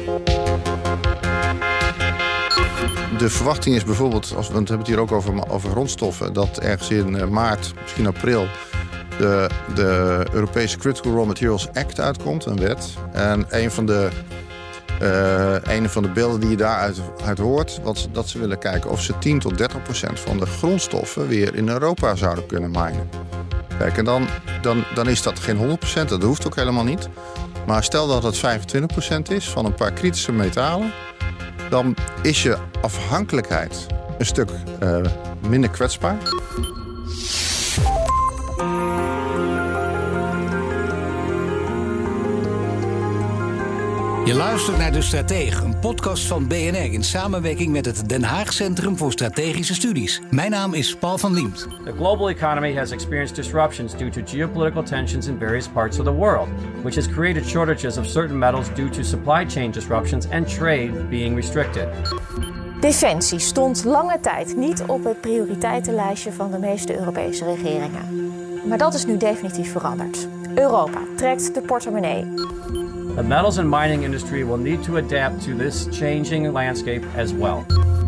De verwachting is bijvoorbeeld, want we hebben het hier ook over grondstoffen, dat ergens in maart, misschien april, de Europese Critical Raw Materials Act uitkomt, een wet. En een van de beelden die je daaruit hoort, dat ze willen kijken of ze 10 tot 30% van de grondstoffen weer in Europa zouden kunnen minen. Kijk, en dan is dat geen 100%, dat hoeft ook helemaal niet. Maar stel dat het 25% is van een paar kritische metalen, dan is je afhankelijkheid een stuk minder kwetsbaar. Je luistert naar De Stratege, een podcast van BNR in samenwerking met het Den Haag Centrum voor Strategische Studies. Mijn naam is Paul van Liemt. The global economy has experienced disruptions due to geopolitical tensions in various parts of the world, which has created shortages of certain metals due to supply chain disruptions and trade being restricted. Defensie stond lange tijd niet op het prioriteitenlijstje van de meeste Europese regeringen. Maar dat is nu definitief veranderd. Europa trekt de portemonnee. The metals and mining industry will need to adapt to this changing landscape as well.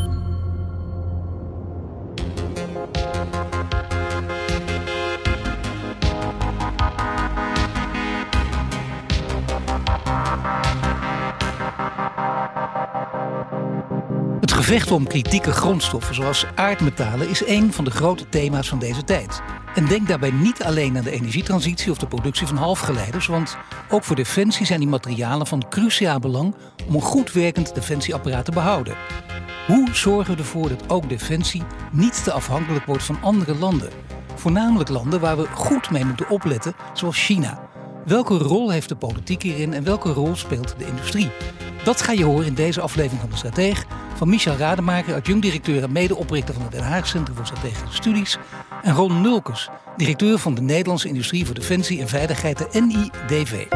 Het gevecht om kritieke grondstoffen zoals aardmetalen is een van de grote thema's van deze tijd. En denk daarbij niet alleen aan de energietransitie of de productie van halfgeleiders, want ook voor defensie zijn die materialen van cruciaal belang om een goed werkend defensieapparaat te behouden. Hoe zorgen we ervoor dat ook defensie niet te afhankelijk wordt van andere landen? Voornamelijk landen waar we goed mee moeten opletten, zoals China. Welke rol heeft de politiek hierin en welke rol speelt de industrie? Dat ga je horen in deze aflevering van De Stratege van Michel Rademaker, adjunct-directeur en medeoprichter van het Den Haag Centrum voor Strategische Studies, en Ron Nulkes, directeur van de Nederlandse Industrie voor Defensie en Veiligheid, de NIDV.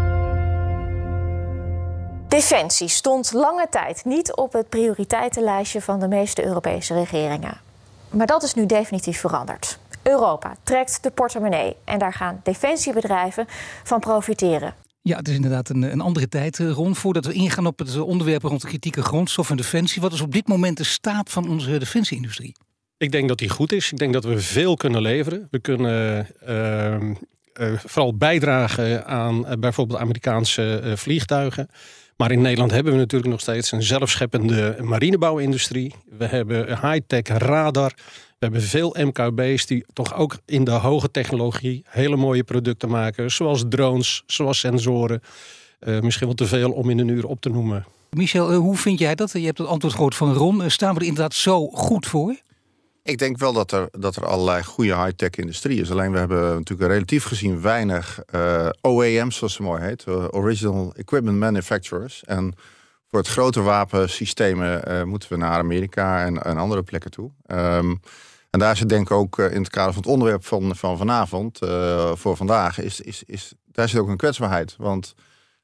Defensie stond lange tijd niet op het prioriteitenlijstje van de meeste Europese regeringen. Maar dat is nu definitief veranderd. Europa trekt de portemonnee en daar gaan defensiebedrijven van profiteren. Ja, het is inderdaad een andere tijd, Ron. Voordat we ingaan op het onderwerp rond de kritieke grondstof en defensie, wat is op dit moment de staat van onze defensieindustrie? Ik denk dat die goed is. Ik denk dat we veel kunnen leveren. We kunnen vooral bijdragen aan bijvoorbeeld Amerikaanse vliegtuigen. Maar in Nederland hebben we natuurlijk nog steeds een zelfscheppende marinebouwindustrie. We hebben high-tech radar. We hebben veel MKB's die toch ook in de hoge technologie hele mooie producten maken. Zoals drones, zoals sensoren. Misschien wel te veel om in een uur op te noemen. Michel, hoe vind jij dat? Je hebt het antwoord gehoord van Ron. Staan we er inderdaad zo goed voor? Ik denk wel dat er allerlei goede high-tech industrie is. Alleen we hebben natuurlijk relatief gezien weinig OEM's, zoals ze mooi heet. Original Equipment Manufacturers. En voor het grote wapensystemen moeten we naar Amerika en andere plekken toe. En daar zit denk ik ook in het kader van het onderwerp van vanavond, voor vandaag, daar zit ook een kwetsbaarheid. Want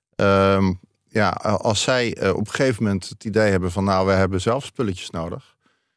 als zij op een gegeven moment het idee hebben van we hebben zelf spulletjes nodig.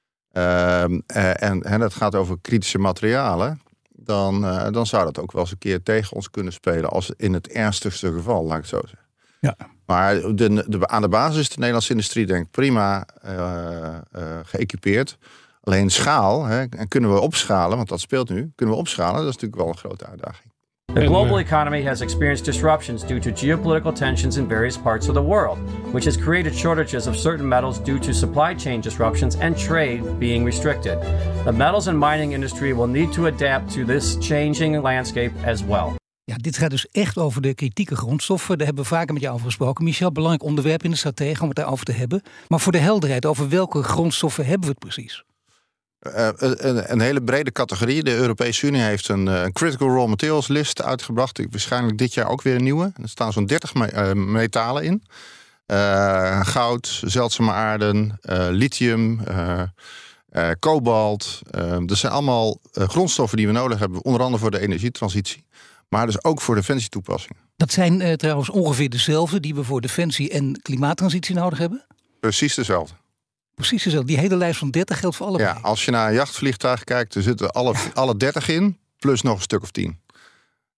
En het gaat over kritische materialen, dan zou dat ook wel eens een keer tegen ons kunnen spelen als in het ernstigste geval, laat ik het zo zeggen. Ja. Maar aan de basis is de Nederlandse industrie denk ik prima geëquipeerd. Alleen schaal, en kunnen we opschalen, want dat speelt nu, kunnen we opschalen, dat is natuurlijk wel een grote uitdaging. The global economy has experienced disruptions due to geopolitical tensions in various parts of the world, which has created shortages of certain metals due to supply chain disruptions and trade being restricted. The metals and mining industry will need to adapt to this changing landscape as well. Ja, dit gaat dus echt over de kritieke grondstoffen. Daar hebben we vaker met jou over gesproken, Michel. Belangrijk onderwerp in de Stratege om het daarover te hebben. Maar voor de helderheid, over welke grondstoffen hebben we het precies? Een hele brede categorie. De Europese Unie heeft een Critical Raw Materials list uitgebracht. Waarschijnlijk dit jaar ook weer een nieuwe. Er staan zo'n 30 metalen in. Goud, zeldzame aarden, lithium, kobalt. Dat zijn allemaal grondstoffen die we nodig hebben. Onder andere voor de energietransitie. Maar dus ook voor defensietoepassingen. Dat zijn trouwens ongeveer dezelfde die we voor defensie en klimaattransitie nodig hebben? Precies dezelfde. Precies dezelfde. Die hele lijst van 30 geldt voor allebei. Ja, als je naar een jachtvliegtuig kijkt, er zitten alle 30 in, plus nog een stuk of 10.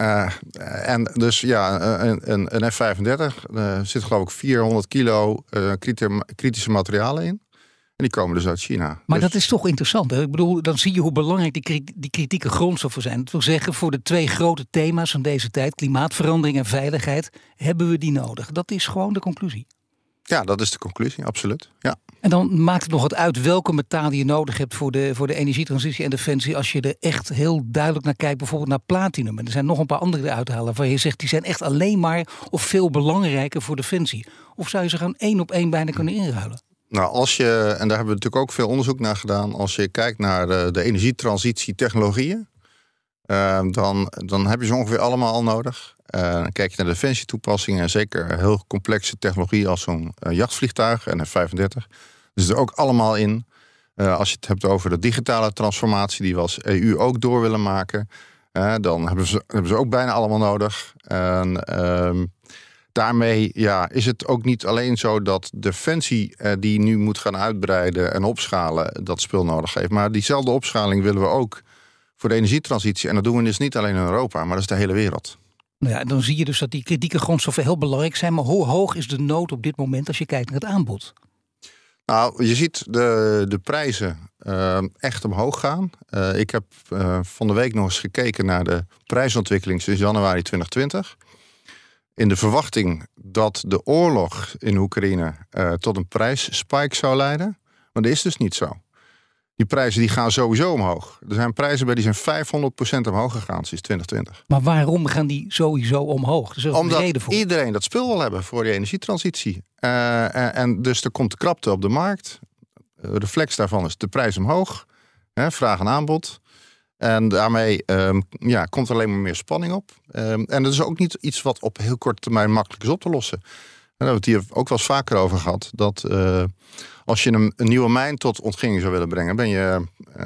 En dus een F-35 zit geloof ik 400 kilo kritische materialen in. En die komen dus uit China. Maar dus dat is toch interessant. Hè? Ik bedoel, dan zie je hoe belangrijk die kritieke grondstoffen zijn. Dat wil zeggen, voor de 2 grote thema's van deze tijd, klimaatverandering en veiligheid, hebben we die nodig. Dat is gewoon de conclusie. Ja, dat is de conclusie, absoluut. Ja. En dan maakt het nog wat uit welke metalen je nodig hebt voor de energietransitie en defensie. Als je er echt heel duidelijk naar kijkt, bijvoorbeeld naar platinum. En er zijn nog een paar andere uit te halen waar je zegt, die zijn echt alleen maar of veel belangrijker voor defensie. Of zou je ze gewoon 1 op 1 bijna kunnen inruilen? Nou, en daar hebben we natuurlijk ook veel onderzoek naar gedaan. Als je kijkt naar de energietransitietechnologieën, dan heb je ze ongeveer allemaal al nodig. Dan kijk je naar de defensietoepassingen en zeker heel complexe technologie als zo'n jachtvliegtuig en F-35. Dus er ook allemaal in. Als je het hebt over de digitale transformatie die we als EU ook door willen maken, dan hebben ze ook bijna allemaal nodig. En daarmee is het ook niet alleen zo dat defensie die nu moet gaan uitbreiden en opschalen dat spul nodig heeft. Maar diezelfde opschaling willen we ook voor de energietransitie. En dat doen we dus niet alleen in Europa, maar dat is de hele wereld. Nou ja, dan zie je dus dat die kritieke grondstoffen heel belangrijk zijn. Maar hoe hoog is de nood op dit moment als je kijkt naar het aanbod? Nou, je ziet de prijzen echt omhoog gaan. Ik heb van de week nog eens gekeken naar de prijsontwikkeling sinds januari 2020. In de verwachting dat de oorlog in Oekraïne tot een prijsspike zou leiden. Maar dat is dus niet zo. Die prijzen die gaan sowieso omhoog. Er zijn prijzen bij die zijn 500% omhoog gegaan sinds 2020. Maar waarom gaan die sowieso omhoog? Er is ook omdat een reden voor. Iedereen dat spul wil hebben voor die energietransitie. En dus er komt krapte op de markt. De reflex daarvan is de prijs omhoog. Vraag en aanbod. En daarmee komt er alleen maar meer spanning op. En dat is ook niet iets wat op heel korte termijn makkelijk is op te lossen. En daar hebben we het hier ook wel eens vaker over gehad. Dat als je een nieuwe mijn tot ontginning zou willen brengen, ben je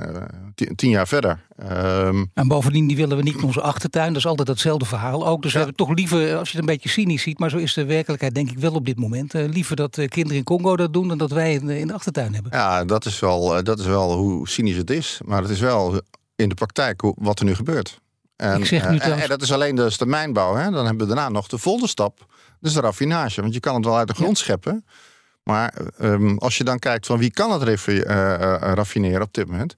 10 jaar verder. En bovendien, die willen we niet in onze achtertuin. Dat is altijd hetzelfde verhaal ook. Dus we hebben toch liever, als je het een beetje cynisch ziet, maar zo is de werkelijkheid denk ik wel op dit moment. Liever dat kinderen in Congo dat doen dan dat wij in de achtertuin hebben. Ja, dat is wel hoe cynisch het is. Maar het is wel in de praktijk wat er nu gebeurt. En, ik zeg nu en dat is alleen dus de mijnbouw. Hè? Dan hebben we daarna nog de volgende stap. Dus de raffinage. Want je kan het wel uit de grond scheppen. Maar als je dan kijkt van wie kan het raffineren op dit moment. 90%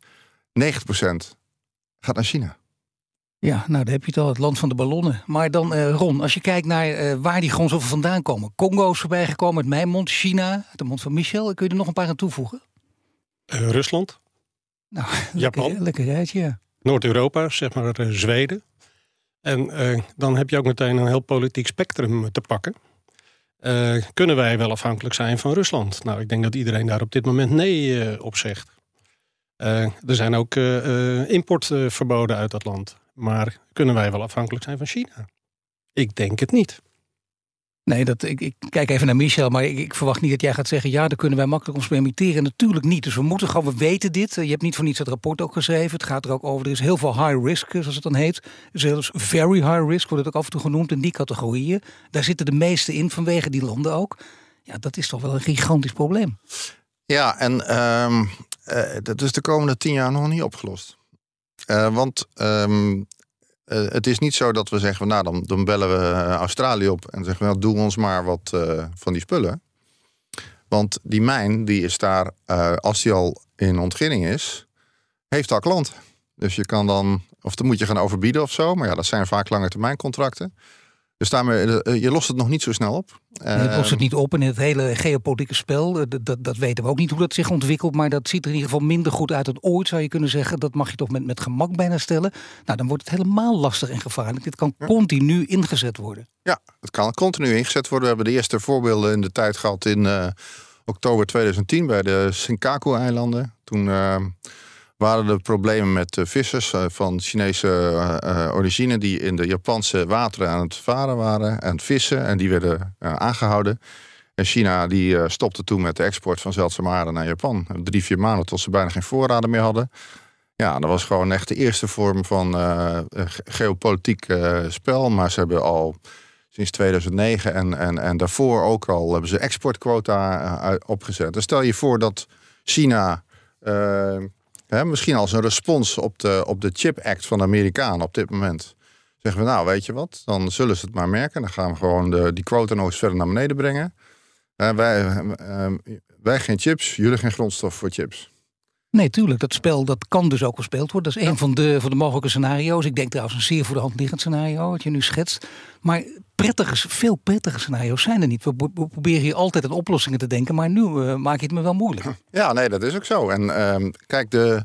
gaat naar China. Ja, nou daar heb je het al, het land van de ballonnen. Maar dan Ron, als je kijkt naar waar die grondstoffen vandaan komen. Congo is voorbij gekomen uit mijn mond. China, uit de mond van Michel. Kun je er nog een paar aan toevoegen? Rusland. Nou, Japan. Lekker rijtje, ja. Noord-Europa, zeg maar Zweden. En dan heb je ook meteen een heel politiek spectrum te pakken. Kunnen wij wel afhankelijk zijn van Rusland? Nou, ik denk dat iedereen daar op dit moment nee op zegt. Er zijn ook importverboden uit dat land. Maar kunnen wij wel afhankelijk zijn van China? Ik denk het niet. Nee, ik kijk even naar Michel, maar ik verwacht niet dat jij gaat zeggen, ja, daar kunnen wij makkelijk ons permitteren. Natuurlijk niet. Dus we weten dit. Je hebt niet voor niets het rapport ook geschreven. Het gaat er ook over, er is heel veel high risk, zoals het dan heet. Zelfs very high risk wordt het ook af en toe genoemd in die categorieën. Daar zitten de meeste in vanwege die landen ook. Ja, dat is toch wel een gigantisch probleem. Ja, en dat is de komende 10 jaar nog niet opgelost. Want het is niet zo dat we zeggen, nou dan bellen we Australië op en zeggen we, nou, doe ons maar wat van die spullen. Want die mijn, die is daar, als die al in ontginning is, heeft al klanten. Dus je kan dan, of dan moet je gaan overbieden of zo. Maar ja, dat zijn vaak langetermijncontracten. Dus daarmee, je lost het nog niet zo snel op. Je lost het niet op in het hele geopolitieke spel. Dat weten we ook niet hoe dat zich ontwikkelt. Maar dat ziet er in ieder geval minder goed uit dan ooit, zou je kunnen zeggen. Dat mag je toch met gemak bijna stellen. Nou, dan wordt het helemaal lastig en gevaarlijk. Dit kan continu ingezet worden. Ja, het kan continu ingezet worden. We hebben de eerste voorbeelden in de tijd gehad in oktober 2010 bij de Senkaku-eilanden. Toen waren er problemen met vissers van Chinese origine die in de Japanse wateren aan het varen waren en het vissen. En die werden aangehouden. En China die stopte toen met de export van zeldzame aarde naar Japan. 3-4 maanden tot ze bijna geen voorraden meer hadden. Ja, dat was gewoon echt de eerste vorm van geopolitiek spel. Maar ze hebben al sinds 2009 en daarvoor ook al hebben ze exportquota opgezet. Dus stel je voor dat China misschien als een respons op de Chip Act van de Amerikanen op dit moment zeggen we, nou, weet je wat, dan zullen ze het maar merken. Dan gaan we gewoon die quota nog eens verder naar beneden brengen. Wij geen chips, jullie geen grondstof voor chips. Nee, tuurlijk. Dat spel dat kan dus ook gespeeld worden. Dat is een van de mogelijke scenario's. Ik denk trouwens een zeer voor de hand liggend scenario, wat je nu schetst. Maar veel prettige scenario's zijn er niet. We proberen hier altijd aan oplossingen te denken, maar nu maak je het me wel moeilijk. Ja, nee, dat is ook zo. En kijk, we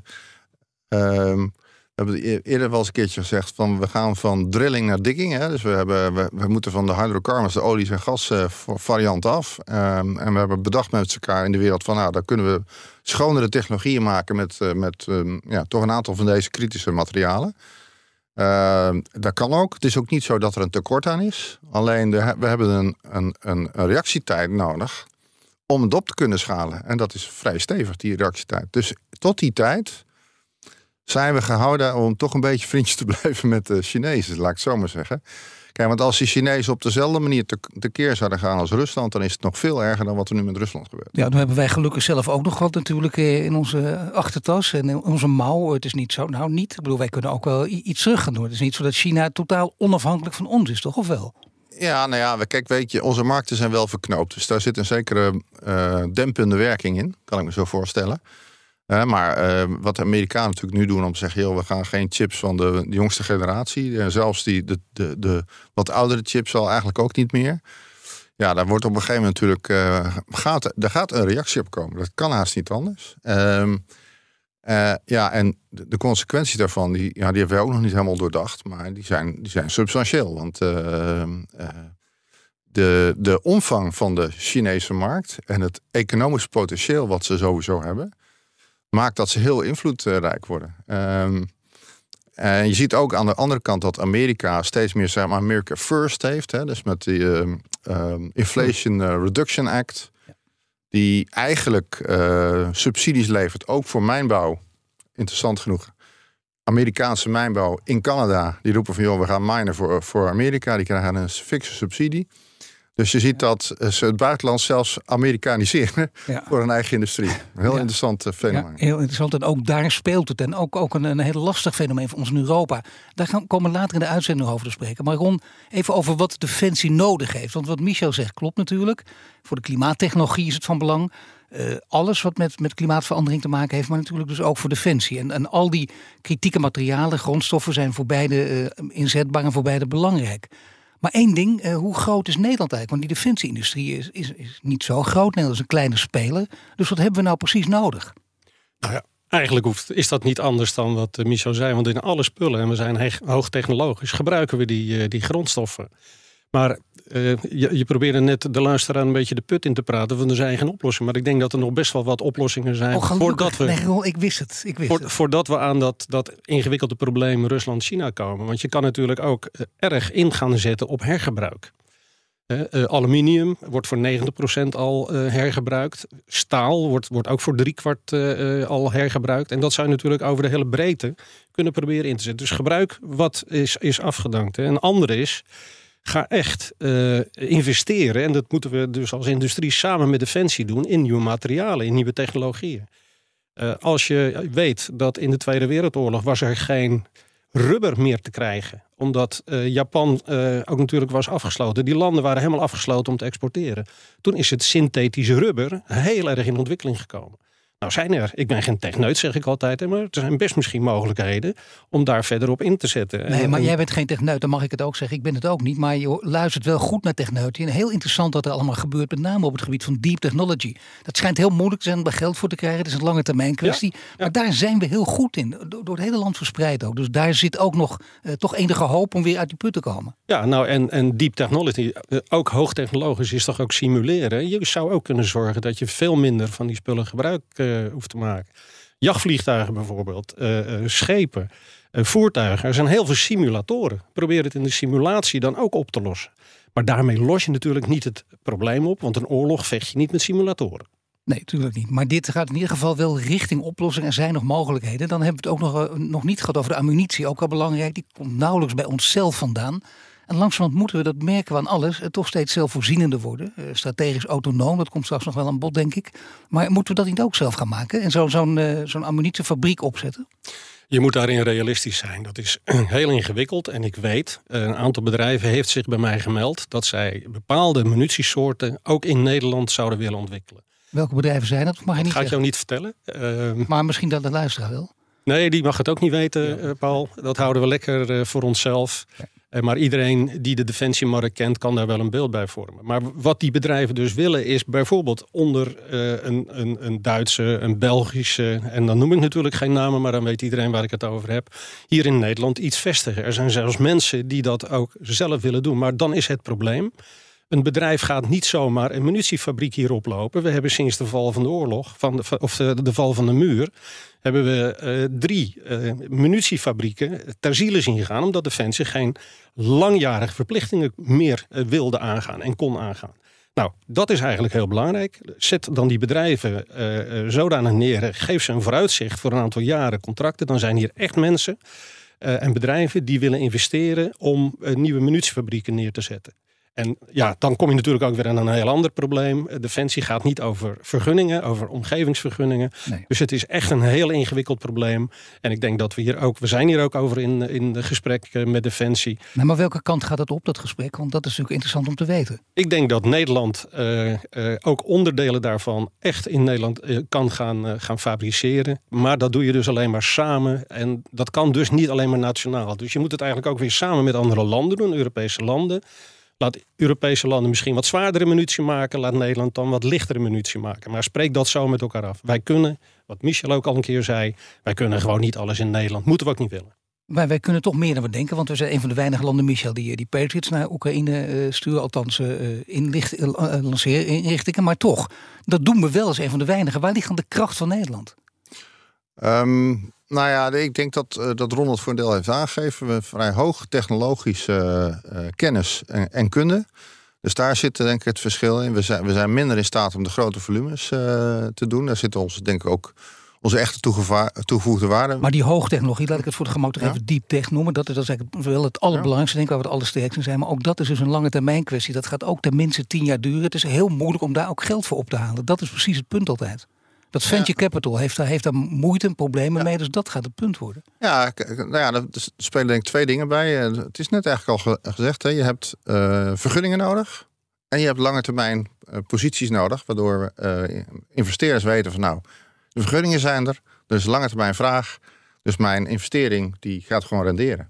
hebben eerder wel eens een keertje gezegd van we gaan van drilling naar digging. Hè? Dus we moeten van de hydrocarbons, de olies en gas variant af. En we hebben bedacht met elkaar in de wereld van daar kunnen we schonere technologieën maken met toch een aantal van deze kritische materialen. Dat kan ook. Het is ook niet zo dat er een tekort aan is. Alleen we hebben een reactietijd nodig om het op te kunnen schalen. En dat is vrij stevig, die reactietijd. Dus tot die tijd zijn we gehouden om toch een beetje vriendjes te blijven met de Chinezen, laat ik het zo maar zeggen. Kijk, want als die Chinezen op dezelfde manier tekeer zouden gaan als Rusland, dan is het nog veel erger dan wat er nu met Rusland gebeurt. Ja, dan hebben wij gelukkig zelf ook nog wat natuurlijk in onze achtertas en in onze mouw. Het is niet zo, ik bedoel, wij kunnen ook wel iets terug gaan doen. Het is niet zo dat China totaal onafhankelijk van ons is, toch? Of wel? Ja, nou ja, kijk, weet je, onze markten zijn wel verknoopt. Dus daar zit een zekere dempende werking in, kan ik me zo voorstellen. Maar wat de Amerikanen natuurlijk nu doen om te zeggen, joh, we gaan geen chips van de jongste generatie. Zelfs de wat oudere chips al eigenlijk ook niet meer. Ja, daar wordt op een gegeven moment natuurlijk daar gaat een reactie op komen. Dat kan haast niet anders. En de consequenties daarvan, die hebben wij ook nog niet helemaal doordacht. Maar die zijn substantieel. Want de omvang van de Chinese markt en het economisch potentieel wat ze sowieso hebben, maakt dat ze heel invloedrijk worden. En je ziet ook aan de andere kant dat Amerika steeds meer, zeg maar, America First heeft. Hè? Dus met die Inflation Reduction Act. Die eigenlijk subsidies levert, ook voor mijnbouw. Interessant genoeg. Amerikaanse mijnbouw in Canada, die roepen van, joh, we gaan minen voor Amerika. Die krijgen een fikse subsidie. Dus je ziet dat ze het buitenland zelfs Amerikaniseren voor hun eigen industrie. Een heel interessant fenomeen. Ja, heel interessant. En ook daar speelt het. En ook een heel lastig fenomeen voor ons in Europa. Daar komen we later in de uitzending over te spreken. Maar Ron, even over wat Defensie nodig heeft. Want wat Michel zegt klopt natuurlijk. Voor de klimaattechnologie is het van belang. Alles wat met klimaatverandering te maken heeft, maar natuurlijk dus ook voor Defensie. En al die kritieke materialen, grondstoffen zijn voor beide inzetbaar en voor beide belangrijk. Maar één ding, hoe groot is Nederland eigenlijk? Want die defensieindustrie is niet zo groot. Nederland is een kleine speler. Dus wat hebben we nou precies nodig? Nou ja, eigenlijk is dat niet anders dan wat Michel zei. Want in alle spullen, en we zijn hoogtechnologisch, gebruiken we die grondstoffen. Maar je probeerde net de luisteraar een beetje de put in te praten. Want er zijn geen oplossingen. Maar ik denk dat er nog best wel wat oplossingen zijn. Voordat we, ik wist het. Voordat we aan dat ingewikkelde probleem Rusland-China komen. Want je kan natuurlijk ook erg in gaan zetten op hergebruik. Aluminium wordt voor 90% al hergebruikt. Staal wordt ook voor 3/4 al hergebruikt. En dat zou je natuurlijk over de hele breedte kunnen proberen in te zetten. Dus gebruik wat is afgedankt. Een andere is, ga echt investeren. En dat moeten we dus als industrie samen met Defensie doen in nieuwe materialen, in nieuwe technologieën. Als je weet dat in de Tweede Wereldoorlog was er geen rubber meer te krijgen. Omdat Japan ook natuurlijk was afgesloten. Die landen waren helemaal afgesloten om te exporteren. Toen is het synthetische rubber heel erg in ontwikkeling gekomen. Nou ik ben geen techneut, zeg ik altijd, maar er zijn best misschien mogelijkheden om daar verder op in te zetten. Nee, maar jij bent geen techneut, dan mag ik het ook zeggen. Ik ben het ook niet, maar je luistert wel goed naar techneuten. En heel interessant wat er allemaal gebeurt, met name op het gebied van deep technology. Dat schijnt heel moeilijk te zijn om daar geld voor te krijgen. Het is een lange termijn kwestie. Ja. Maar daar zijn we heel goed in, door het hele land verspreid ook. Dus daar zit ook nog toch enige hoop om weer uit die put te komen. Ja, nou en deep technology, ook hoogtechnologisch, is toch ook simuleren. Je zou ook kunnen zorgen dat je veel minder van die spullen gebruikt hoeft te maken. Jachtvliegtuigen bijvoorbeeld, schepen, voertuigen. Er zijn heel veel simulatoren. Probeer het in de simulatie dan ook op te lossen. Maar daarmee los je natuurlijk niet het probleem op, want een oorlog vecht je niet met simulatoren. Nee, natuurlijk niet. Maar dit gaat in ieder geval wel richting oplossing. Er zijn nog mogelijkheden. Dan hebben we het ook nog niet gehad over de ammunitie. Ook al belangrijk. Die komt nauwelijks bij onszelf vandaan. En langzamerhand moeten we, dat merken we aan alles, toch steeds zelfvoorzienender worden. Strategisch autonoom, dat komt straks nog wel aan bod, denk ik. Maar moeten we dat niet ook zelf gaan maken? En zo'n ammunitiefabriek opzetten? Je moet daarin realistisch zijn. Dat is heel ingewikkeld. En ik weet, een aantal bedrijven heeft zich bij mij gemeld dat zij bepaalde munitiesoorten ook in Nederland zouden willen ontwikkelen. Welke bedrijven zijn dat? Mag je niet ga ik jou niet vertellen. Maar misschien dat de luisteraar wel. Nee, die mag het ook niet weten, Paul. Dat houden we lekker voor onszelf. Ja. Maar iedereen die de defensiemarkt kent, kan daar wel een beeld bij vormen. Maar wat die bedrijven dus willen is bijvoorbeeld onder een Duitse, een Belgische, en dan noem ik natuurlijk geen namen, maar dan weet iedereen waar ik het over heb, hier in Nederland iets vestigen. Er zijn zelfs mensen die dat ook zelf willen doen. Maar dan is het probleem, een bedrijf gaat niet zomaar een munitiefabriek hier oplopen. We hebben sinds de val van de oorlog, de val van de muur, hebben we 3 munitiefabrieken ter ziele zien gaan, omdat Defensie geen langjarige verplichtingen meer wilde aangaan en kon aangaan. Nou, dat is eigenlijk heel belangrijk. Zet dan die bedrijven zodanig neer, geef ze een vooruitzicht voor een aantal jaren contracten. Dan zijn hier echt mensen en bedrijven die willen investeren om nieuwe munitiefabrieken neer te zetten. En ja, dan kom je natuurlijk ook weer aan een heel ander probleem. Defensie gaat niet over vergunningen, over omgevingsvergunningen. Nee. Dus het is echt een heel ingewikkeld probleem. En ik denk dat we zijn hier ook over in de gesprek met Defensie. Nou, maar welke kant gaat het op, dat gesprek? Want dat is natuurlijk interessant om te weten. Ik denk dat Nederland ook onderdelen daarvan echt in Nederland kan gaan fabriceren. Maar dat doe je dus alleen maar samen. En dat kan dus niet alleen maar nationaal. Dus je moet het eigenlijk ook weer samen met andere landen doen, Europese landen. Laat Europese landen misschien wat zwaardere munitie maken. Laat Nederland dan wat lichtere munitie maken. Maar spreek dat zo met elkaar af. Wij kunnen, wat Michel ook al een keer zei, wij kunnen gewoon niet alles in Nederland. Moeten we ook niet willen. Maar wij kunnen toch meer dan we denken. Want we zijn een van de weinige landen, Michel, die Patriots naar Oekraïne sturen. Althans lanceerinrichtingen. Maar toch, dat doen we wel als een van de weinigen. Waar ligt dan de kracht van Nederland? Nou ja, ik denk dat Ron het voor een deel heeft aangegeven. We hebben vrij hoge technologische kennis en kunde. Dus daar zit denk ik het verschil in. We zijn minder in staat om de grote volumes te doen. Daar zit denk ik ook onze echte toegevoegde waarde. Maar die hoogtechnologie, laat ik het voor de gemak toch even deep tech noemen. Dat is eigenlijk wel het allerbelangrijkste, denk ik, waar we het allersterkste zijn. Maar ook dat is dus een lange termijn kwestie. Dat gaat ook tenminste 10 jaar duren. Het is heel moeilijk om daar ook geld voor op te halen. Dat is precies het punt altijd. Dat venture capital heeft daar moeite en problemen mee, dus dat gaat het punt worden. Ja, nou ja, er spelen denk ik 2 dingen bij. Het is net eigenlijk al gezegd, hè. Je hebt vergunningen nodig en je hebt lange termijn posities nodig, waardoor investeerders weten van nou, de vergunningen zijn er, dus lange termijn vraag, dus mijn investering die gaat gewoon renderen.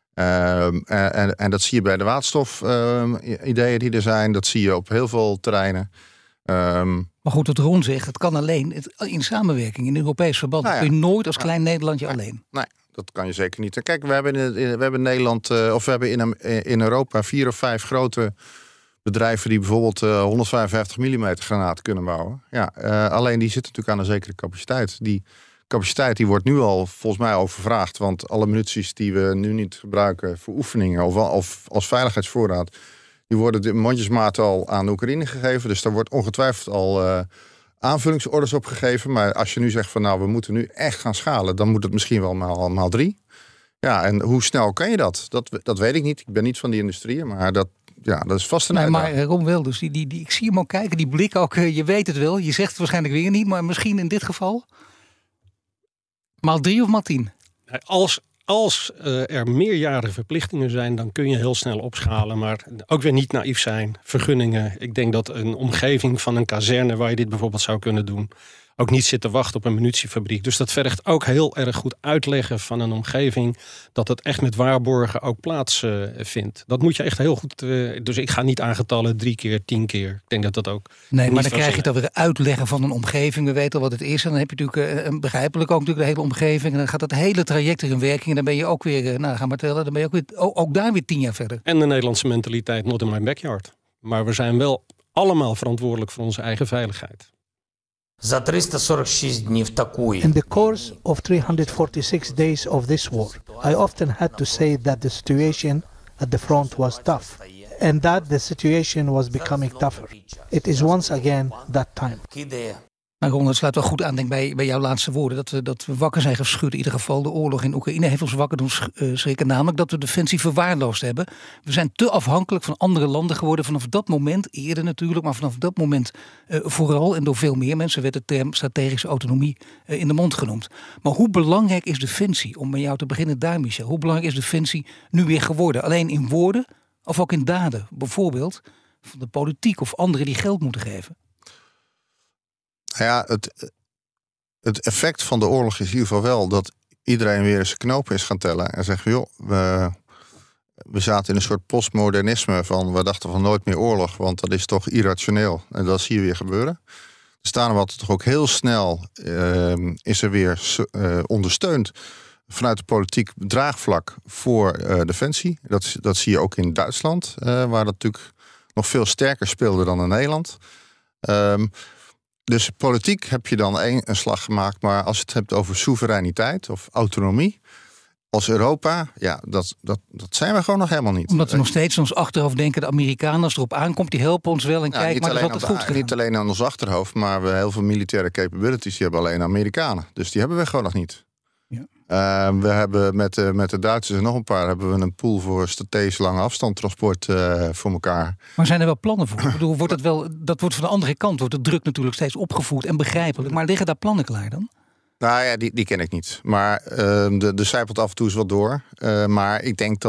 En dat zie je bij de waterstof-ideeën die er zijn, dat zie je op heel veel terreinen. Maar goed, wat Ron zegt, het kan alleen in samenwerking, in Europees verband. Dat kun je nooit als klein Nederlandje alleen. Nee, dat kan je zeker niet. Kijk, we hebben in Nederland, of we hebben in Europa 4 of 5 grote bedrijven die bijvoorbeeld 155 mm granaten kunnen bouwen. Ja, alleen die zitten natuurlijk aan een zekere capaciteit. Die capaciteit die wordt nu al volgens mij overvraagd, want alle munities die we nu niet gebruiken voor oefeningen of als veiligheidsvoorraad, die worden de mondjesmaat al aan Oekraïne gegeven. Dus daar wordt ongetwijfeld al aanvullingsorders op gegeven. Maar als je nu zegt van nou, we moeten nu echt gaan schalen, dan moet het misschien wel maal 3. Ja, en hoe snel kan je dat? Dat weet ik niet. Ik ben niet van die industrieën, maar dat is vast een uitdaging. Maar Ron wel, dus ik zie hem ook kijken, die blik ook, je weet het wel. Je zegt het waarschijnlijk weer niet, maar misschien in dit geval maal 3 of maal 10? Als er meerjarige verplichtingen zijn, dan kun je heel snel opschalen. Maar ook weer niet naïef zijn. Vergunningen. Ik denk dat een omgeving van een kazerne waar je dit bijvoorbeeld zou kunnen doen, ook niet zit te wachten op een munitiefabriek. Dus dat vergt ook heel erg goed uitleggen van een omgeving dat het echt met waarborgen ook plaats vindt. Dat moet je echt heel goed. Dus ik ga niet aangetallen 3 keer, 10 keer. Ik denk dat dat ook. Nee, maar dan krijg je dan weer uitleggen van een omgeving. We weten al wat het is. En dan heb je natuurlijk begrijpelijk ook natuurlijk de hele omgeving. En dan gaat dat hele traject er in werking. En dan ben je ook weer, ga maar tellen, dan ben je ook daar weer 10 jaar verder. En de Nederlandse mentaliteit, not in my backyard. Maar we zijn wel allemaal verantwoordelijk voor onze eigen veiligheid. In the course of 346 days of this war, I often had to say that the situation at the front was tough, and that the situation was becoming tougher. It is once again that time. Nou, Ron, dat sluit wel goed aan, denk ik, bij jouw laatste woorden. Dat we wakker zijn geschud. In ieder geval de oorlog in Oekraïne heeft ons wakker doen schrikken. Namelijk dat we defensie verwaarloosd hebben. We zijn te afhankelijk van andere landen geworden. Vanaf dat moment, eerder natuurlijk, maar vanaf dat moment vooral. En door veel meer mensen werd de term strategische autonomie in de mond genoemd. Maar hoe belangrijk is defensie? Om bij jou te beginnen daar, Michel. Hoe belangrijk is defensie nu weer geworden? Alleen in woorden of ook in daden? Bijvoorbeeld van de politiek of anderen die geld moeten geven. Ja, het effect van de oorlog is in ieder geval wel dat iedereen weer zijn knopen is gaan tellen. En zegt, joh, we zaten in een soort postmodernisme van, we dachten van nooit meer oorlog, want dat is toch irrationeel. En dat zie je weer gebeuren. Dus daarom had het toch ook heel snel, is er weer ondersteund vanuit de politiek draagvlak voor defensie. Dat zie je ook in Duitsland, waar dat natuurlijk nog veel sterker speelde dan in Nederland. Dus politiek heb je dan een slag gemaakt. Maar als je het hebt over soevereiniteit of autonomie als Europa, ja, dat zijn we gewoon nog helemaal niet. Omdat we nog steeds ons achterhoofd denken, de Amerikanen, als het erop aankomt, die helpen ons wel en kijk, maar dat is altijd goed gegaan. Niet alleen aan ons achterhoofd, maar we heel veel militaire capabilities, die hebben alleen Amerikanen. Dus die hebben we gewoon nog niet. Ja. We hebben met de Duitsers en nog een paar hebben we een pool voor strategisch lange afstandtransport voor elkaar. Maar zijn er wel plannen voor? Ik bedoel, dat wordt van de andere kant, wordt de druk natuurlijk steeds opgevoerd en begrijpelijk. Maar liggen daar plannen klaar dan? Nou ja, die ken ik niet. Maar de zijpelt af en toe eens wat door. Maar ik denk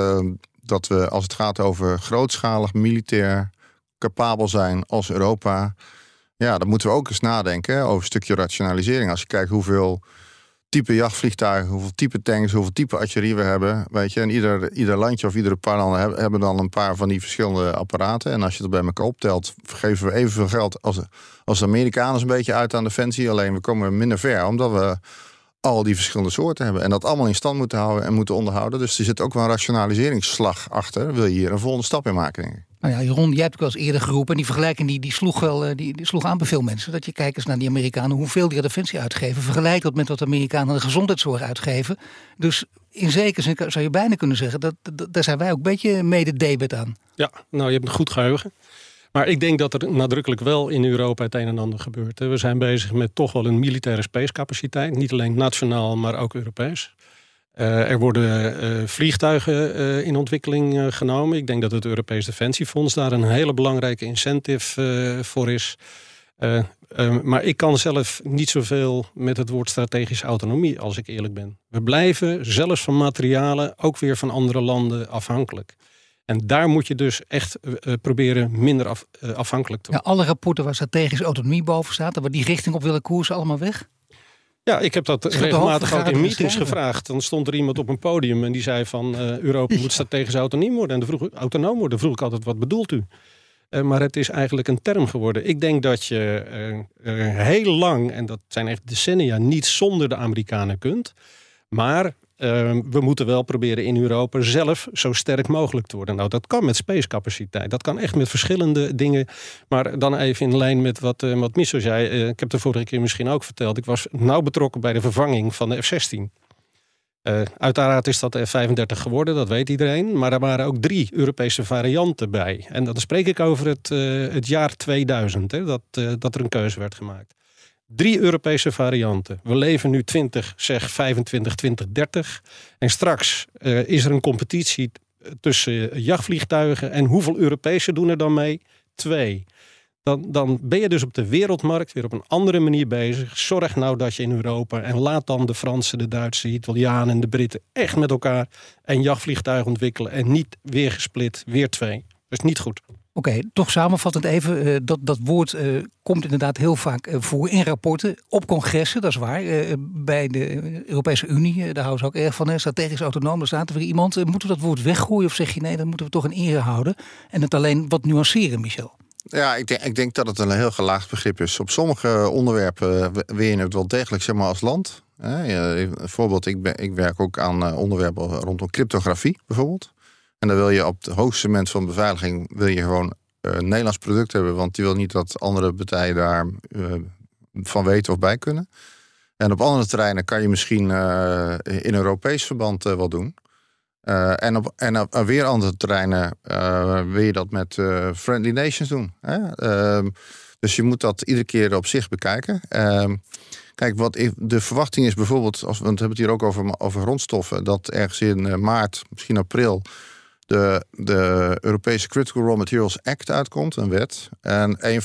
dat we, als het gaat over grootschalig militair capabel zijn als Europa, ja, dan moeten we ook eens nadenken over een stukje rationalisering. Als je kijkt hoeveel type jachtvliegtuigen, hoeveel type tanks, hoeveel type artillerie we hebben, weet je. En ieder landje of iedere paar landen hebben dan een paar van die verschillende apparaten. En als je dat bij elkaar optelt, geven we evenveel geld als de Amerikanen een beetje uit aan defensie. Alleen we komen minder ver, omdat we al die verschillende soorten hebben. En dat allemaal in stand moeten houden en moeten onderhouden. Dus er zit ook wel een rationaliseringsslag achter. Wil je hier een volgende stap in maken, denk ik. Nou ja, Jeroen, jij hebt ook al eens eerder geroepen, en die vergelijking die sloeg wel, die sloeg aan bij veel mensen. Dat je kijkt eens naar die Amerikanen, hoeveel die aan defensie uitgeven. Vergelijk dat met wat de Amerikanen aan de gezondheidszorg uitgeven. Dus in zekere zin zou je bijna kunnen zeggen, daar zijn wij ook een beetje mede-debet aan. Ja, nou, je hebt een goed geheugen. Maar ik denk dat er nadrukkelijk wel in Europa het een en ander gebeurt. We zijn bezig met toch wel een militaire spacecapaciteit. Niet alleen nationaal, maar ook Europees. Er worden vliegtuigen in ontwikkeling genomen. Ik denk dat het Europees Defensiefonds daar een hele belangrijke incentive voor is. Maar ik kan zelf niet zoveel met het woord strategische autonomie, als ik eerlijk ben. We blijven zelfs van materialen ook weer van andere landen afhankelijk. En daar moet je dus echt proberen minder afhankelijk te worden. Ja, alle rapporten waar strategische autonomie boven staat en waar die richting op willen koersen, allemaal weg? Ja, ik heb dat regelmatig ook in meetings gevraagd. Dan stond er iemand op een podium en die zei van Europa moet strategisch autonoom worden. Autonoom worden. Vroeg ik altijd, wat bedoelt u? Maar het is eigenlijk een term geworden. Ik denk dat je heel lang, en dat zijn echt decennia, niet zonder de Amerikanen kunt. Maar we moeten wel proberen in Europa zelf zo sterk mogelijk te worden. Nou, dat kan met spacecapaciteit. Dat kan echt met verschillende dingen. Maar dan even in lijn met wat Michel zei. Ik heb de vorige keer misschien ook verteld. Ik was nauw betrokken bij de vervanging van de F-16. Uiteraard is dat de F-35 geworden, dat weet iedereen. Maar er waren ook 3 Europese varianten bij. En dan spreek ik over het jaar 2000, dat er een keuze werd gemaakt. 3 Europese varianten. We leven nu 2025, 2030. En straks is er een competitie tussen jachtvliegtuigen. En hoeveel Europese doen er dan mee? 2. Dan ben je dus op de wereldmarkt weer op een andere manier bezig. Zorg nou dat je in Europa, en laat dan de Fransen, de Duitsers, de Italianen en de Britten echt met elkaar een jachtvliegtuig ontwikkelen. En niet weer gesplit, weer 2. Dat is niet goed. Oké, toch samenvattend even, dat woord komt inderdaad heel vaak voor in rapporten, op congressen, dat is waar. Bij de Europese Unie, daar houden ze ook erg van, strategisch autonoom, daar staat er weer iemand. Moeten we dat woord weggooien of zeg je nee, dan moeten we toch in ere houden en het alleen wat nuanceren, Michel? Ja, ik denk dat het een heel gelaagd begrip is. Op sommige onderwerpen wil je het wel degelijk, zeg maar, als land. Bijvoorbeeld, ik werk ook aan onderwerpen rondom cryptografie, bijvoorbeeld. En dan wil je op het hoogste moment van beveiliging wil je gewoon een Nederlands product hebben, want je wil niet dat andere partijen daar van weten of bij kunnen. En op andere terreinen kan je misschien in Europees verband wat doen. En op weer andere terreinen wil je dat met friendly nations doen. Dus je moet dat iedere keer op zich bekijken. Kijk, de verwachting is bijvoorbeeld, want we hebben het hier ook over grondstoffen, dat ergens in maart, misschien april, de Europese Critical Raw Materials Act uitkomt, een wet. En een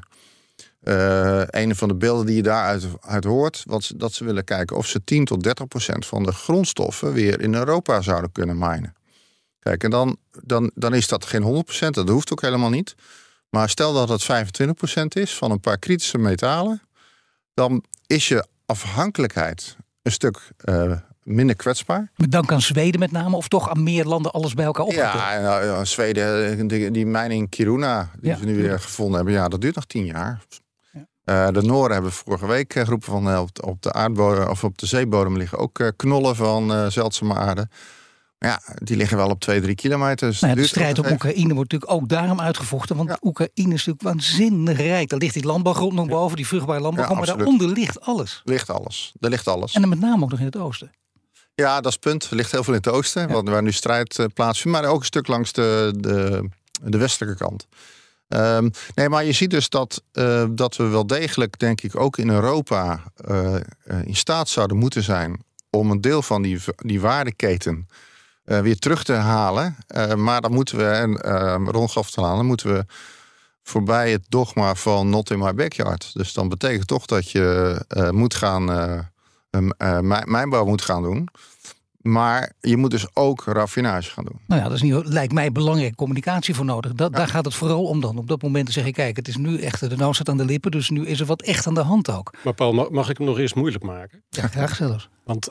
van de beelden die je daaruit hoort, dat ze willen kijken of ze 10 tot 30% van de grondstoffen weer in Europa zouden kunnen minen. Kijk, en dan is dat geen 100%, dat hoeft ook helemaal niet. Maar stel dat het 25% is van een paar kritische metalen, dan is je afhankelijkheid een stuk minder kwetsbaar. Met dank aan Zweden met name, of toch aan meer landen alles bij elkaar opgeteld? Ja, Zweden, die mijning in Kiruna, die ze nu weer gevonden hebben, dat duurt nog 10 jaar. Ja. De Noorden hebben vorige week geroepen van op de aardbodem of op de zeebodem liggen ook knollen van zeldzame aarde. Ja, die liggen wel op 2-3 kilometer. Dus de strijd om Oekraïne wordt natuurlijk ook daarom uitgevochten. Want Oekraïne is natuurlijk waanzinnig rijk. Daar ligt die landbouwgrond nog boven, die vruchtbare landbouwgrond. Maar daaronder ligt alles. Er ligt alles. En dan met name ook nog in het oosten. Ja, dat is het punt. Er ligt heel veel in het oosten, waar nu strijd plaatsvindt. Maar ook een stuk langs de westelijke kant. Nee, maar je ziet dus dat we wel degelijk, denk ik, ook in Europa in staat zouden moeten zijn om een deel van die waardeketen weer terug te halen. Maar dan moeten we, Ron gaf het al aan, dan moeten we voorbij het dogma van not in my backyard. Dus dan betekent toch dat je moet gaan mijnbouw moet gaan doen. Maar je moet dus ook raffinage gaan doen. Nou ja, dat is lijkt mij belangrijke communicatie voor nodig. Daar gaat het vooral om dan. Op dat moment te zeggen, kijk, het is nu echt, de nood staat aan de lippen, dus nu is er wat echt aan de hand ook. Maar Paul, mag ik hem nog eerst moeilijk maken? Ja, graag zelfs. Want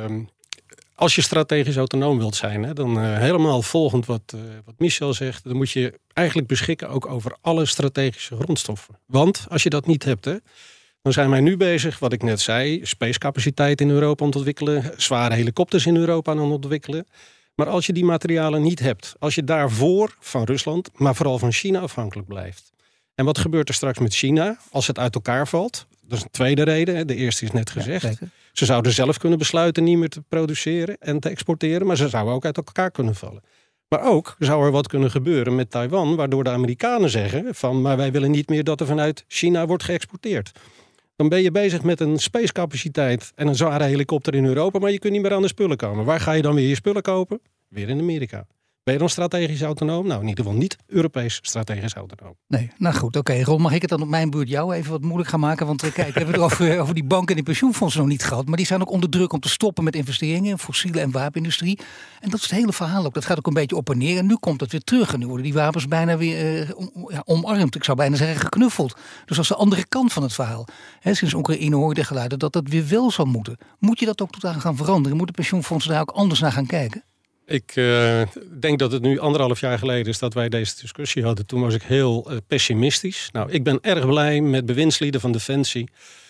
als je strategisch autonoom wilt zijn, dan helemaal volgend wat Michel zegt, dan moet je eigenlijk beschikken ook over alle strategische grondstoffen. Want als je dat niet hebt, dan zijn wij nu bezig, wat ik net zei, spacecapaciteit in Europa aan het ontwikkelen, zware helikopters in Europa aan het ontwikkelen. Maar als je die materialen niet hebt, als je daarvoor van Rusland, maar vooral van China afhankelijk blijft. En wat gebeurt er straks met China als het uit elkaar valt? Dat is een tweede reden. De eerste is net gezegd. Ja, ze zouden zelf kunnen besluiten niet meer te produceren en te exporteren, maar ze zouden ook uit elkaar kunnen vallen. Maar ook zou er wat kunnen gebeuren met Taiwan, waardoor de Amerikanen zeggen van, maar wij willen niet meer dat er vanuit China wordt geëxporteerd. Dan ben je bezig met een spacecapaciteit en een zware helikopter in Europa, maar je kunt niet meer aan de spullen komen. Waar ga je dan weer je spullen kopen? Weer in Amerika. Ben je dan strategisch autonoom? Nou, in ieder geval niet Europees strategisch autonoom. Nee, nou goed, oké. Ron, mag ik het dan op mijn beurt jou even wat moeilijk gaan maken? Want kijk, we hebben het over die banken en die pensioenfondsen nog niet gehad. Maar die zijn ook onder druk om te stoppen met investeringen in fossiele en wapenindustrie. En dat is het hele verhaal ook. Dat gaat ook een beetje op en neer. En nu komt het weer terug. En nu worden die wapens bijna weer omarmd. Ik zou bijna zeggen geknuffeld. Dus dat is de andere kant van het verhaal. Sinds Oekraïne hoor je de geluiden dat dat weer wel zou moeten. Moet je dat ook totaal gaan veranderen? Moeten pensioenfondsen daar ook anders naar gaan kijken? Ik denk dat het nu 1,5 jaar geleden is dat wij deze discussie hadden. Toen was ik heel pessimistisch. Nou, ik ben erg blij met bewindslieden van Defensie.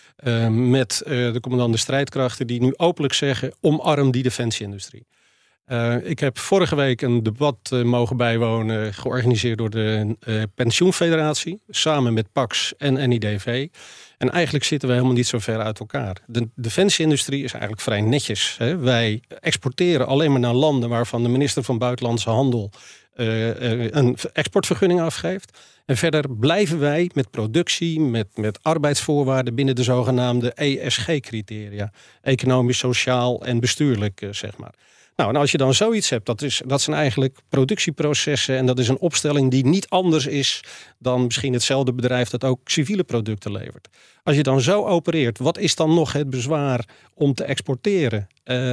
Met de commandant de strijdkrachten die nu openlijk zeggen, omarm die defensieindustrie. Ik heb vorige week een debat mogen bijwonen, georganiseerd door de Pensioenfederatie, samen met PAX en NIDV. En eigenlijk zitten we helemaal niet zo ver uit elkaar. De defensieindustrie is eigenlijk vrij netjes. Wij exporteren alleen maar naar landen waarvan de minister van Buitenlandse Handel een exportvergunning afgeeft. En verder blijven wij met productie, met arbeidsvoorwaarden binnen de zogenaamde ESG-criteria. Economisch, sociaal en bestuurlijk, zeg maar. Nou, en als je dan zoiets hebt, dat zijn eigenlijk productieprocessen en dat is een opstelling die niet anders is dan misschien hetzelfde bedrijf dat ook civiele producten levert. Als je dan zo opereert, wat is dan nog het bezwaar om te exporteren?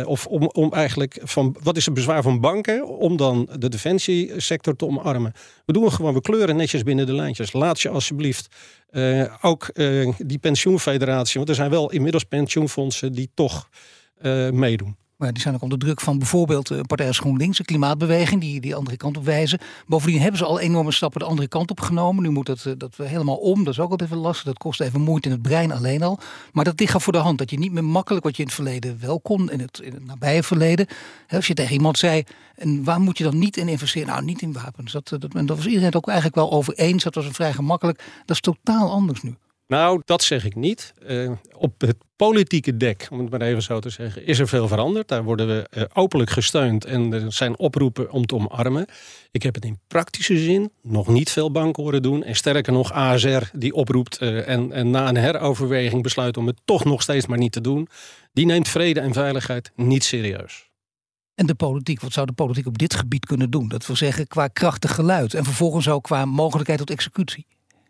Wat is het bezwaar van banken om dan de defensiesector te omarmen? We kleuren netjes binnen de lijntjes. Laat je alsjeblieft ook die pensioenfederatie, want er zijn wel inmiddels pensioenfondsen die toch meedoen. Maar die zijn ook onder druk van bijvoorbeeld Partij als GroenLinks, de klimaatbeweging, die andere kant op wijzen. Bovendien hebben ze al enorme stappen de andere kant op genomen. Nu moet dat helemaal om. Dat is ook altijd even lastig. Dat kost even moeite in het brein alleen al. Maar dat ligt voor de hand. Dat je niet meer makkelijk, wat je in het verleden wel kon, in het nabije verleden. Als je tegen iemand zei, en waar moet je dan niet in investeren? Nou, niet in wapens. Dat was iedereen het ook eigenlijk wel over eens. Dat was een vrij gemakkelijk. Dat is totaal anders nu. Nou, dat zeg ik niet. Op het politieke dek, om het maar even zo te zeggen, is er veel veranderd. Daar worden we openlijk gesteund en er zijn oproepen om te omarmen. Ik heb het in praktische zin nog niet veel banken horen doen. En sterker nog, ASR die oproept en na een heroverweging besluit om het toch nog steeds maar niet te doen. Die neemt vrede en veiligheid niet serieus. En de politiek, wat zou de politiek op dit gebied kunnen doen? Dat wil zeggen qua krachtig geluid en vervolgens ook qua mogelijkheid tot executie.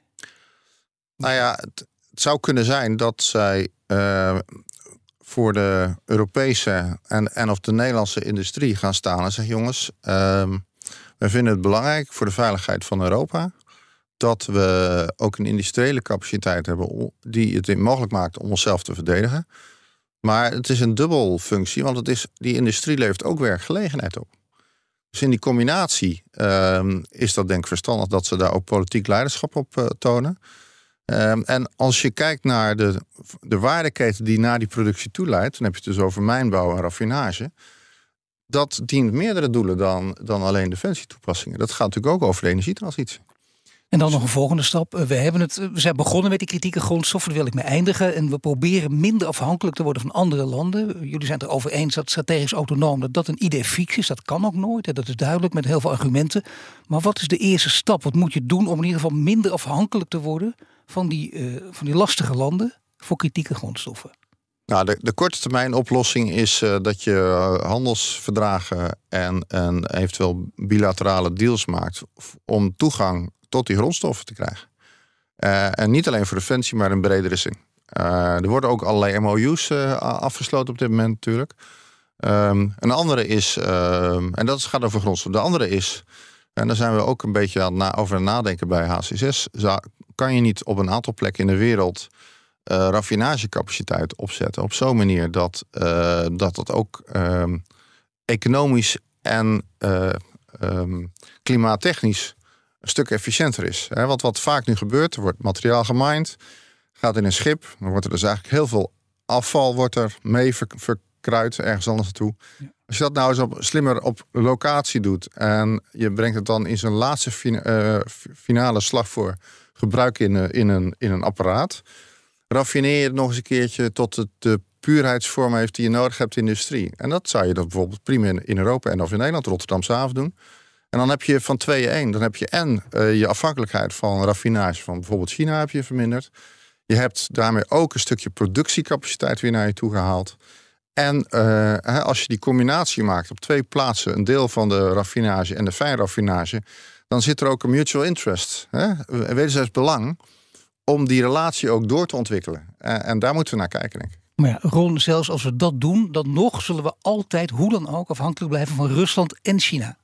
Nou ja, het zou kunnen zijn dat zij voor de Europese en of de Nederlandse industrie gaan staan en zeggen: jongens, we vinden het belangrijk voor de veiligheid van Europa dat we ook een industriële capaciteit hebben die het mogelijk maakt om onszelf te verdedigen. Maar het is een dubbel functie, want die industrie levert ook werkgelegenheid op. Dus in die combinatie is dat denk ik verstandig dat ze daar ook politiek leiderschap op tonen. En als je kijkt naar de waardeketen die naar die productie toe leidt, dan heb je het dus over mijnbouw en raffinage. Dat dient meerdere doelen dan alleen defensietoepassingen. Dat gaat natuurlijk ook over de energietransitie. En dan nog een volgende stap. We zijn begonnen met die kritieke grondstoffen, daar wil ik mee eindigen. En we proberen minder afhankelijk te worden van andere landen. Jullie zijn het erover eens dat strategisch autonoom dat een idee fix is. Dat kan ook nooit. Dat is duidelijk met heel veel argumenten. Maar wat is de eerste stap? Wat moet je doen om in ieder geval minder afhankelijk te worden van die lastige landen voor kritieke grondstoffen? Nou, de korte termijn oplossing is dat je handelsverdragen en eventueel bilaterale deals maakt om toegang tot die grondstoffen te krijgen. En niet alleen voor defensie, maar in bredere zin. Er worden ook allerlei MOU's afgesloten op dit moment natuurlijk. Een andere is, en dat gaat over grondstoffen. De andere is, en daar zijn we ook een beetje over het nadenken bij HCSS, kan je niet op een aantal plekken in de wereld raffinagecapaciteit opzetten op zo'n manier dat ook economisch en klimaattechnisch een stuk efficiënter is. Want wat vaak nu gebeurt, er wordt materiaal gemined, gaat in een schip, dan wordt er dus eigenlijk heel veel afval mee verkruid ergens anders naartoe. Ja. Als je dat nou eens slimmer op locatie doet en je brengt het dan in zijn laatste finale slag voor gebruik in een apparaat, raffineer je het nog eens een keertje tot het de puurheidsvorm heeft die je nodig hebt in de industrie. En dat zou je dan bijvoorbeeld prima in Europa en of in Nederland, Rotterdamse haven doen. En dan heb je van 2-1. Dan heb je je afhankelijkheid van raffinage van bijvoorbeeld China heb je verminderd. Je hebt daarmee ook een stukje productiecapaciteit weer naar je toe gehaald. En als je die combinatie maakt op 2 plaatsen, een deel van de raffinage en de fijnraffinage, dan zit er ook een mutual interest, wederzijds belang, om die relatie ook door te ontwikkelen. En daar moeten we naar kijken, denk ik. Maar ja, Ron, zelfs als we dat doen, dan nog zullen we altijd, hoe dan ook, afhankelijk blijven van Rusland en China.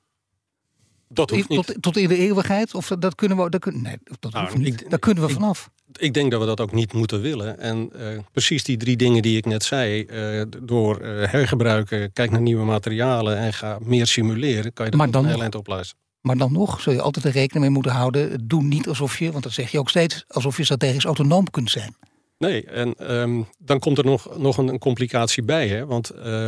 Dat hoeft niet. Tot in de eeuwigheid? Of dat kunnen we? Hoeft niet. Daar kunnen we vanaf. Ik denk dat we dat ook niet moeten willen. En precies die 3 dingen die ik net zei, door hergebruiken, kijk naar nieuwe materialen en ga meer simuleren, kan je dat een heel eind oplossen. Maar dan nog zul je altijd er rekening mee moeten houden. Doe niet alsof je, want dat zeg je ook steeds, alsof je strategisch autonoom kunt zijn. Nee, en dan komt er nog een complicatie bij. Hè? Want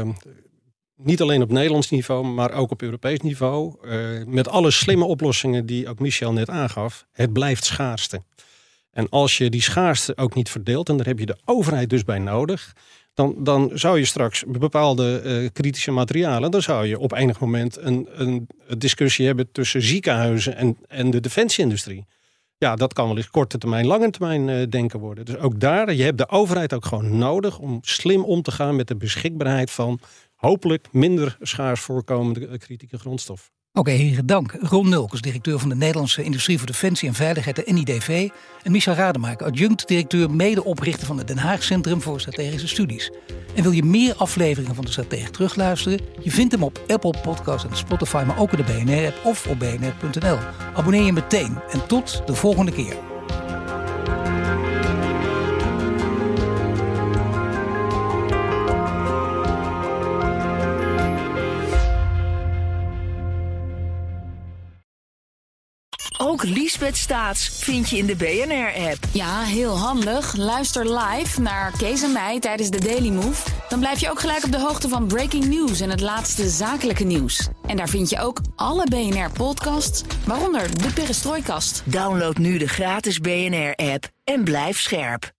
niet alleen op Nederlands niveau, maar ook op Europees niveau. Met alle slimme oplossingen die ook Michel net aangaf, het blijft schaarste. En als je die schaarste ook niet verdeelt, en daar heb je de overheid dus bij nodig, dan zou je straks bepaalde kritische materialen, dan zou je op enig moment een discussie hebben tussen ziekenhuizen en de defensieindustrie. Ja, dat kan wel eens korte termijn, lange termijn denken worden. Dus ook daar, je hebt de overheid ook gewoon nodig om slim om te gaan met de beschikbaarheid van hopelijk minder schaars voorkomende kritieke grondstof. Oké, heren, dank. Ron Nulkens, directeur van de Nederlandse Industrie voor Defensie en Veiligheid, de NIDV. En Michel Rademaker, adjunct-directeur, medeoprichter van het Den Haag Centrum voor Strategische Studies. En wil je meer afleveringen van de Stratege terugluisteren? Je vindt hem op Apple Podcasts en Spotify, maar ook in de BNR-app of op bnr.nl. Abonneer je meteen en tot de volgende keer. Ook Liesbeth Staats vind je in de BNR-app. Ja, heel handig. Luister live naar Kees en mij tijdens de Daily Move. Dan blijf je ook gelijk op de hoogte van breaking news en het laatste zakelijke nieuws. En daar vind je ook alle BNR-podcasts, waaronder de Perestrooikast. Download nu de gratis BNR-app en blijf scherp.